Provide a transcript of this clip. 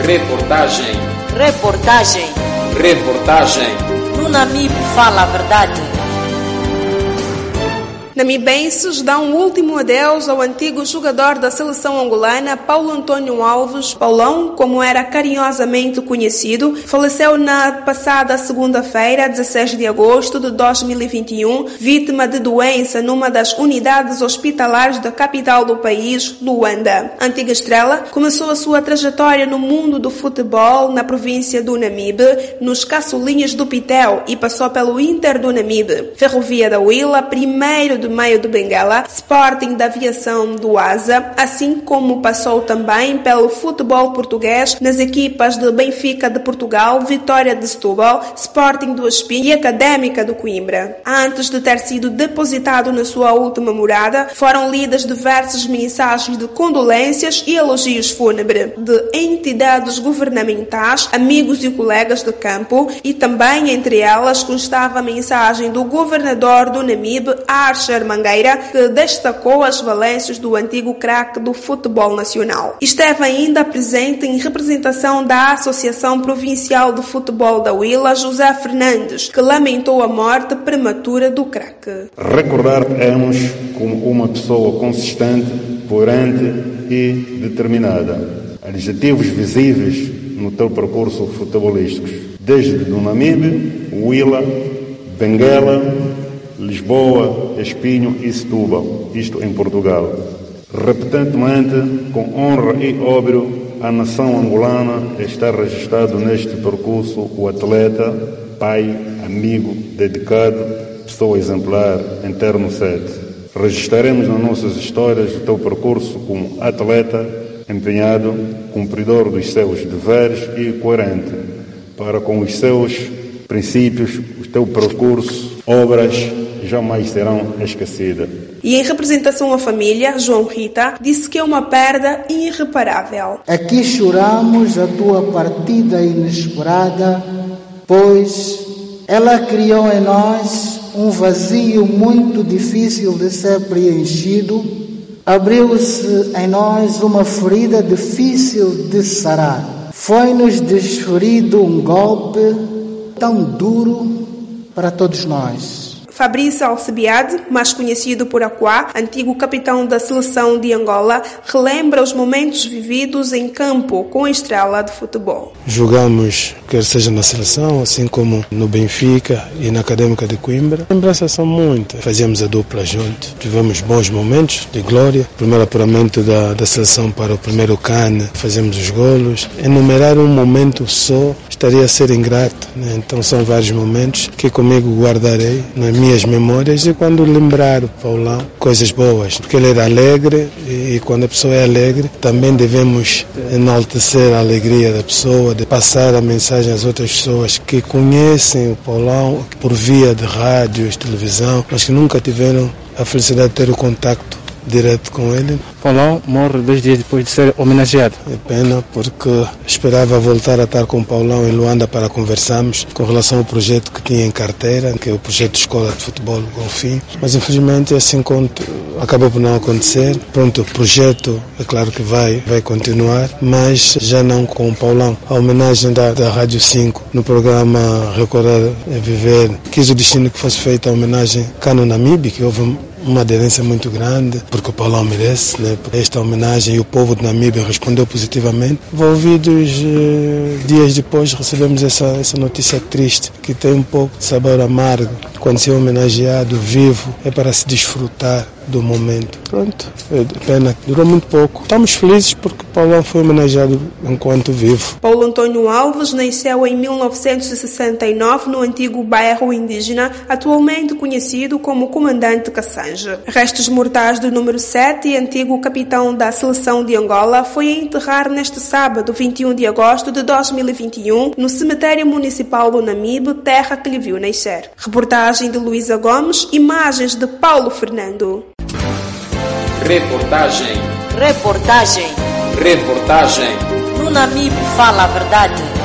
Reportagem. Reportagem. Reportagem. No Namib fala a verdade. Namibenses dão um último adeus ao antigo jogador da seleção angolana, Paulo Antônio Alves. Paulão, como era carinhosamente conhecido, faleceu na passada segunda-feira, 16 de agosto de 2021, vítima de doença numa das unidades hospitalares da capital do país, Luanda. A antiga estrela começou a sua trajetória no mundo do futebol na província do Namibe, nos Caçulinhos do Pitel, e passou pelo Inter do Namibe, Ferrovia da Huila, 1º de Maio do Benguela, Sporting da Aviação do Asa, assim como passou também pelo futebol português nas equipas de Benfica de Portugal, Vitória de Setúbal, Sporting do Espinho e Académica do Coimbra. Antes de ter sido depositado na sua última morada, foram lidas diversas mensagens de condolências e elogios fúnebres de entidades governamentais, amigos e colegas de campo, e também entre elas constava a mensagem do governador do Namibe, Archer Mangueira, que destacou as valências do antigo craque do futebol nacional. Esteve ainda presente em representação da Associação Provincial de Futebol da Huila, José Fernandes, que lamentou a morte prematura do craque. Recordar-nos como uma pessoa consistente, coerente e determinada. Adjetivos visíveis no teu percurso futebolístico, desde o Namibe, Huila, Benguela, Lisboa, Espinho e Setúbal, isto em Portugal. Repetentemente, com honra e óbvio, a nação angolana está registrado neste percurso o atleta, pai, amigo, dedicado, pessoa exemplar, eterno sete. Registraremos nas nossas histórias o teu percurso como atleta, empenhado, cumpridor dos seus deveres e coerente, para com os seus princípios, o teu percurso, obras jamais serão esquecidas. E em representação à família, João Rita disse que é uma perda irreparável. Aqui choramos a tua partida inesperada, pois ela criou em nós um vazio muito difícil de ser preenchido. Abriu-se em nós uma ferida difícil de sarar. Foi-nos desferido um golpe tão duro para todos nós. Fabrício Alcebiade, mais conhecido por Aquá, antigo capitão da seleção de Angola, relembra os momentos vividos em campo com a estrela de futebol. Jogamos, quer seja na seleção, assim como no Benfica e na Académica de Coimbra. Lembranças são muitas. Fazíamos a dupla junto. Tivemos bons momentos de glória. Primeiro apuramento da seleção para o primeiro CAN, fazemos os golos. Enumerar um momento só estaria a ser ingrato, né? Então são vários momentos que comigo guardarei nas minhas memórias, e quando lembrar o Paulão, coisas boas, porque ele era alegre, e quando a pessoa é alegre também devemos enaltecer a alegria da pessoa, de passar a mensagem às outras pessoas que conhecem o Paulão por via de rádios, televisão, mas que nunca tiveram a felicidade de ter o contacto direto com ele. Paulão morre 2 dias depois de ser homenageado. É pena, porque esperava voltar a estar com o Paulão em Luanda para conversarmos com relação ao projeto que tinha em carteira, que é o projeto de Escola de Futebol Golfinho, mas infelizmente esse encontro acabou por não acontecer. Pronto, o projeto é claro que vai continuar, mas já não com o Paulão. A homenagem da Rádio 5 no programa Recordar é Viver quis o destino que fosse feita a homenagem cá no Namibe, que houve uma aderência muito grande, porque o Paulão merece, né? Esta homenagem, e o povo de Namíbia respondeu positivamente. Envolvidos dias depois recebemos essa notícia triste, que tem um pouco de sabor amargo. Quando se é homenageado vivo, é para se desfrutar do momento. Pronto, é pena, durou muito pouco. Estamos felizes porque Paulão foi homenageado enquanto vivo. Paulo Antônio Alves nasceu em 1969 no antigo bairro indígena, atualmente conhecido como Comandante Cassange. Restos mortais do número 7, antigo capitão da seleção de Angola, foi a enterrar neste sábado, 21 de agosto de 2021, no cemitério municipal do Namibe, terra que lhe viu nascer. Reportagem de Luísa Gomes, imagens de Paulo Fernando. Reportagem. Reportagem. Reportagem. No Namib fala a verdade.